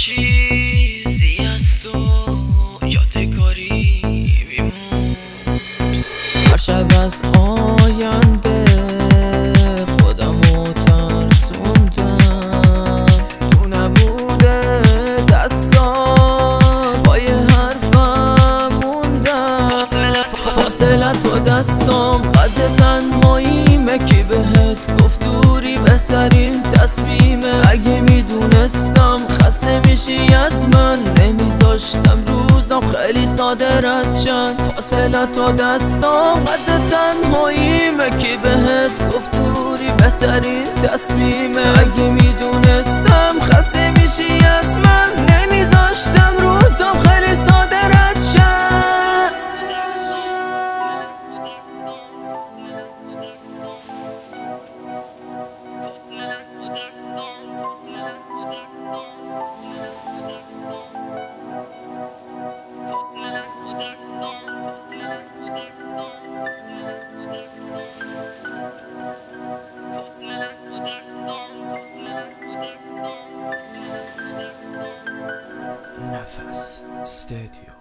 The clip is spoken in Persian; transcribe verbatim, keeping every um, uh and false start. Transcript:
چیزی از تو یادگاری میمون. هر شب از آینده خودمو ترسوندم، تو نبوده دستان با یه حرفم موندم. فاصلت و دستام قد تنهاییمه، کی بهت گفت دوری بهترین تصمیمه؟ اگه میدونستم خسته میشی از من نمیذاشتم روزم خیلی ساده رد شن. فاصلت و دستام قد تنهاییمه، کی بهت گفت دوری بهترین تصمیمه؟ اگه میدونستم خسته میشی از من نمیذاشتم روزم خیلی ساده رد شن. نفس استدیو.